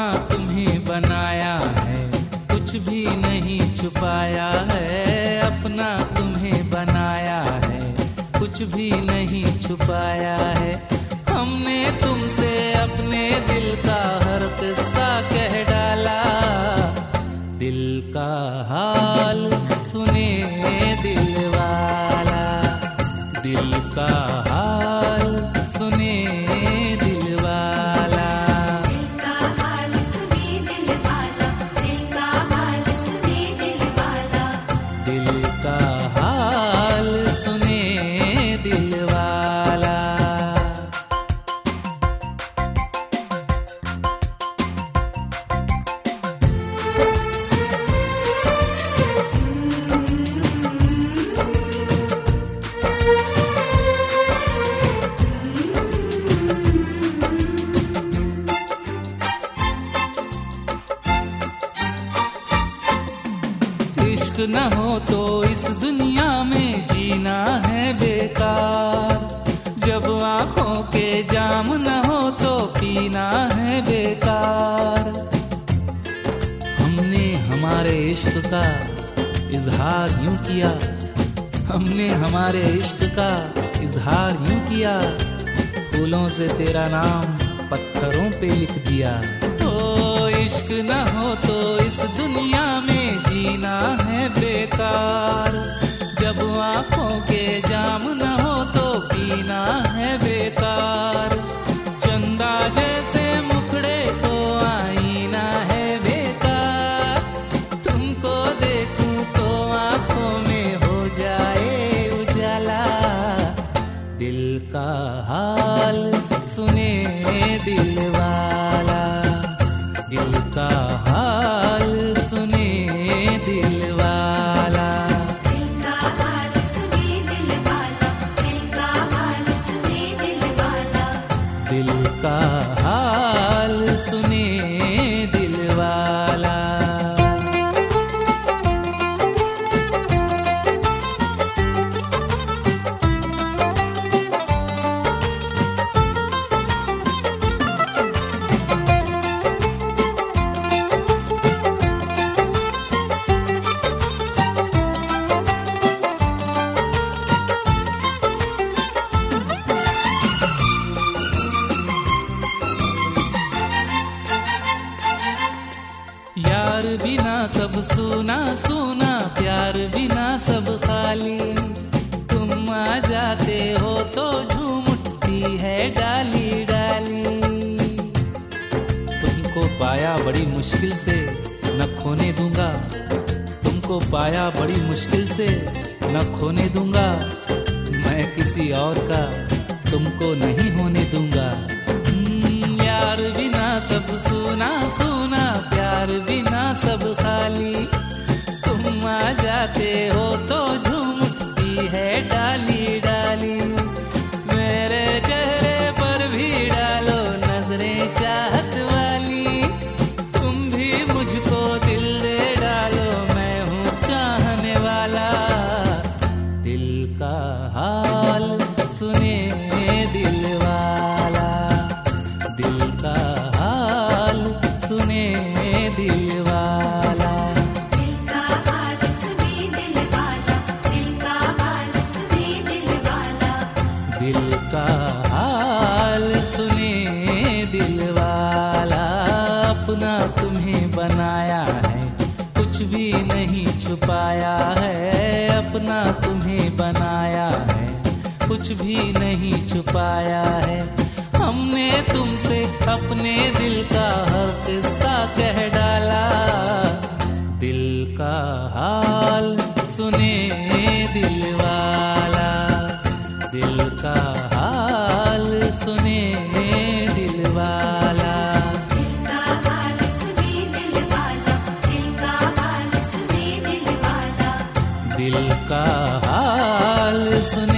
अपना तुम्हें बनाया है, कुछ भी नहीं छुपाया है। अपना तुम्हें बनाया है, कुछ भी नहीं छुपाया है। हमने तुमसे अपने दिल का हर किस्सा कह डाला। दिल का हाल सुने दिल वाला, दिल का हाल सुने दिल वाला। दिल का हाल सुने दिल वाला, दिल का हाल सुने दिल वाला। दिल का हाल सुने दिल वाला। इश्क न हो तो इस दुनिया में जीना है बेकार। जब आंखों के जाम न हो तो पीना है बेकार। हमने हमारे इश्क का इजहार यूं किया, हमने हमारे इश्क का इजहार यूं किया। फूलों से तेरा नाम पत्थरों पे लिख दिया। ओ इश्क न हो तो इस दुनिया में जीना है बेकार। जब आंखों के जाम न हो तो पीना है बेकार। चंदा जैसे मुखड़े को आईना है बेकार। तुमको देखूं तो आंखों में हो जाए उजाला। दिल का हाल सुने दिल वाला, दिल का हाल सुने दिल वाला। दिल का हाल सुने दिल वाला, दिल का हाल सुने दिल वाला। दिल का हाल सुने दिल वाला। यार बिना सब सूना सूना, प्यार बिना सब खाली। तुम आ जाते हो तो झूम उठती है डाली डाली। तुमको पाया बड़ी मुश्किल से न खोने दूंगा, तुमको पाया बड़ी मुश्किल से न खोने दूंगा। मैं किसी और का तुमको नहीं होने दूंगा। यार बिना सब सूना सूना, प्यार बिना सब खाली। तुम आ जाते हो तो झूम उठती है डाली डाली। मेरे चेहरे पर भी डालो नजरें चाहत वाली। तुम भी मुझको दिल दे डालो, मैं हूँ चाहने वाला। दिल का हाल सुने दिल वाला, दिल का हाल सुने दिल वाला। दिल का हाल सुने दिल वाला, दिल का हाल सुने दिल वाला। दिल का हाल सुने दिल वाला। अपना तुम्हें बनाया है, कुछ भी नहीं छुपाया है। अपना तुम्हें बनाया है, कुछ भी नहीं छुपाया है। हमने तुमसे अपने दिल का हर किस्सा कह डाला। दिल का हाल सुने दिल वाला, दिल का हाल सुने दिल वाला। दिल का हाल सुने दिल वाला, दिल का हाल सुने दिल वाला। दिल का हाल सुने